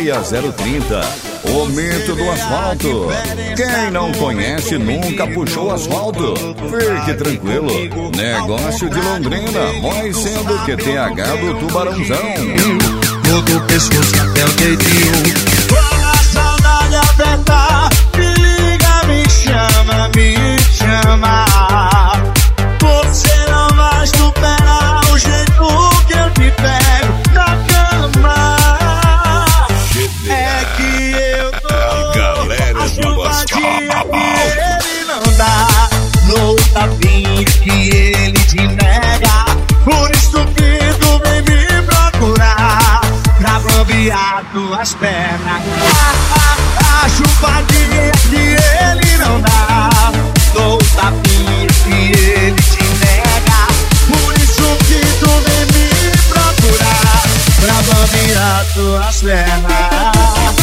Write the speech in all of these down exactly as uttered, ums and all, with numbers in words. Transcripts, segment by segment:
Praia zero trinta, o mito do asfalto. Quem não conhece nunca puxou asfalto. Fique tranquilo, negócio de Londrina, vai sendo Q T H do Tubarãozão. Todo pescoço até o dedinho. Quando a saudade apertar, me liga, me chama, me chama. Você não vai superar o jeito que eu te pego na cama. É que eu tô galera a chupadinha que ele não dá, no tapinha que ele te nega. Por isso que tu vem me procurar pra bambear tuas pernas. A, a, a chupadinha que ele não dá, no tapinha que ele te nega. Por isso que tu vem me procurar pra bambear tuas pernas.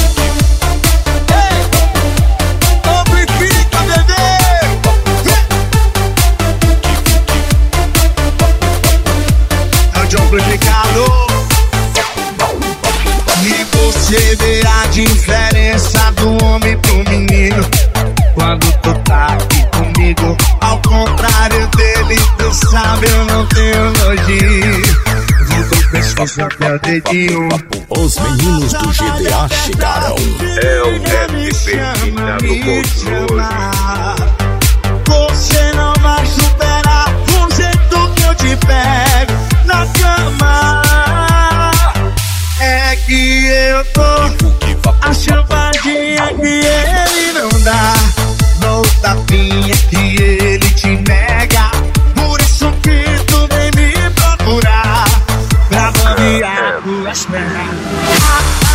E você vê a diferença do homem pro menino quando tu tá aqui comigo. Ao contrário dele, tu sabe, eu não tenho nojinho. Vou do pescoço até o dedinho. Os meninos do G T A chegaram. É o F P do controle. Você não vai superar o jeito que eu te pego na cama. É que eu tô a chapadinha que ele não dá, no tapinha que ele te nega. Por isso que tu vem me procurar pra bambear tuas pernas.